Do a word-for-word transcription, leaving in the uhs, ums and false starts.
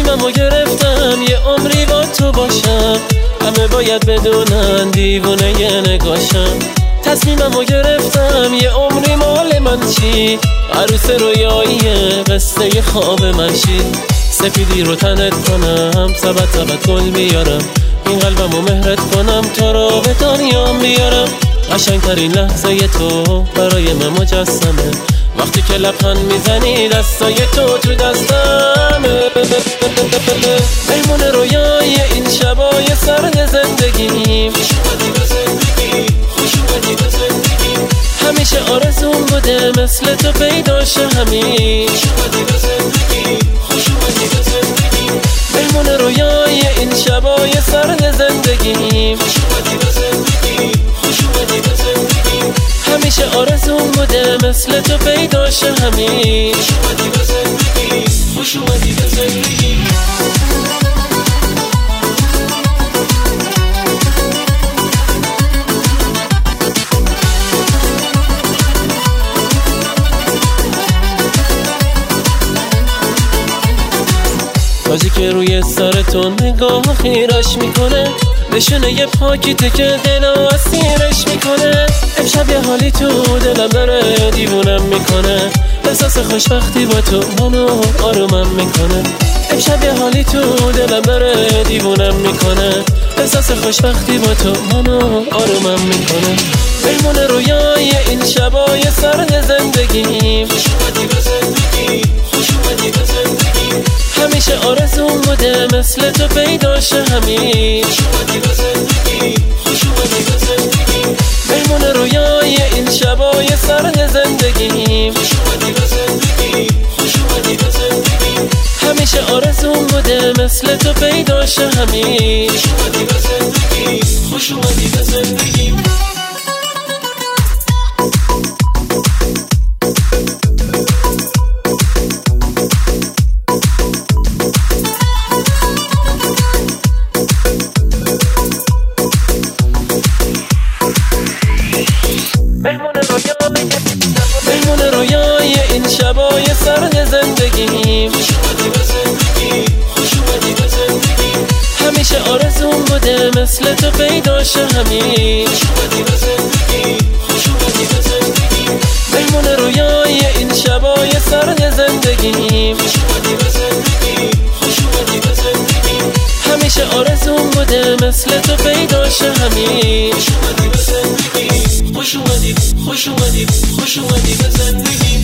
تصمیممو گرفتم یه عمری با تو باشم، همه باید بدونن دیوونه یه نگاشم. تصمیممو گرفتم یه عمری مال من چی، عروس رویاییه قصه خواب من شی. سفیدی رو تنت کنم، سبت سبت گل بیارم، این قلبمو مهرت کنم تا رو به دنیام بیارم. قشنگترین لحظه تو برای من مجسمه، وقتی که لبخند میزنی دستای تو تو دستمه. میمون رویای این شبای سرد زندگیم، همیشه آرزوم بوده مثل تو پیدا شه همین. میمون رویای این شبای سرد زندگیم، همیشه آرزوم بوده مثل تو پیدا شه همین. خوش اومدی به زندگی. تاجی که روی سرتون نگاه خیرش میکنه، نشونه یه پاکیته که دلو اسیرش میکنه. امشب یه حالی تو دلم داره دیوونم میکنه، احساس خوشبختی با تو منو آرومم میکنه. امشب یه حالی تو دلم داره دیوونم میکنه، احساس خوشبختی با تو منو آرومم میکنه. میمون رویای این شبای سرد زندگیم، همیشه آرزوم بوده مثل تو پیدا شه همین. میمون رویای این شبای سرد زندگیم، همیشه آرزوم بوده مثل تو پیدا شه همین. خوش اومدی به زندگی. میمون رویای این شبای سرد زندگیم، همیشه آرزوم بوده مثل تو پیدا شه همین. میمون رویای این شبای سرد زندگیم، همیشه آرزوم بوده مثل تو پیدا شه همین. خوش اومدی، خوش اومدی، خوش اومدی به زندگی.